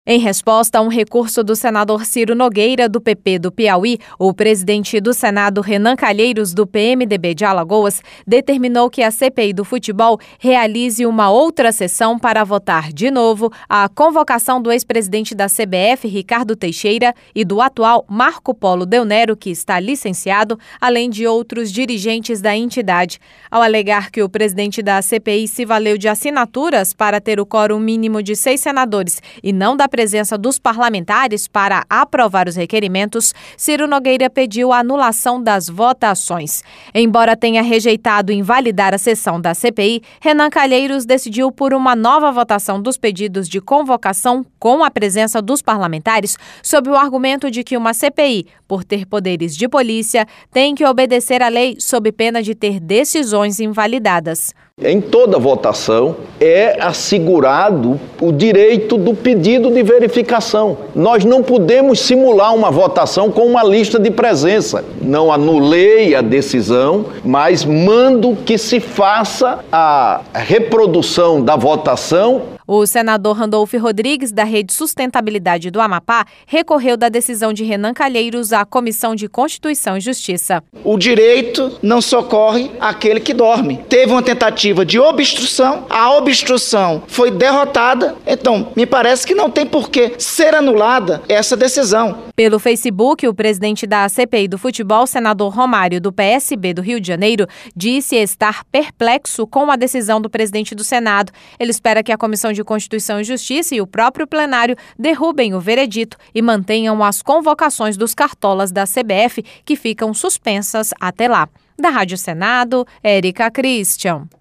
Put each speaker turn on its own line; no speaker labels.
Em resposta a um recurso do senador Ciro Nogueira, do PP do Piauí, o presidente do Senado, Renan Calheiros, do PMDB de Alagoas, determinou que a CPI do futebol realize uma outra sessão para votar de novo a convocação do ex-presidente da CBF, Ricardo Teixeira, e do atual Marco Polo Del Nero, que está licenciado, além de outros dirigentes da entidade. Ao alegar que o presidente da CPI se valeu de assinaturas para ter o quórum mínimo de 6 senadores e não da presença dos parlamentares para aprovar os requerimentos, Ciro Nogueira pediu a anulação das votações. Embora tenha rejeitado invalidar a sessão da CPI, Renan Calheiros decidiu por uma nova votação dos pedidos de convocação com a presença dos parlamentares, sob o argumento de que uma CPI, por ter poderes de polícia, tem que obedecer à lei sob pena de ter decisões invalidadas.
Em toda votação é assegurado o direito do pedido de verificação. Nós não podemos simular uma votação com uma lista de presença. Não anulei a decisão, mas mando que se faça a reprodução da votação.
O senador Randolfo Rodrigues, da Rede Sustentabilidade do Amapá, recorreu da decisão de Renan Calheiros à Comissão de Constituição e Justiça.
O direito não socorre aquele que dorme. Teve uma tentativa de obstrução, a obstrução foi derrotada, então me parece que não tem por que ser anulada essa decisão.
Pelo Facebook, o presidente da CPI do futebol, senador Romário, do PSB do Rio de Janeiro, disse estar perplexo com a decisão do presidente do Senado. Ele espera que a Comissão de Constituição e Justiça e o próprio plenário derrubem o veredito e mantenham as convocações dos cartolas da CBF, que ficam suspensas até lá. Da Rádio Senado, Érica Christian.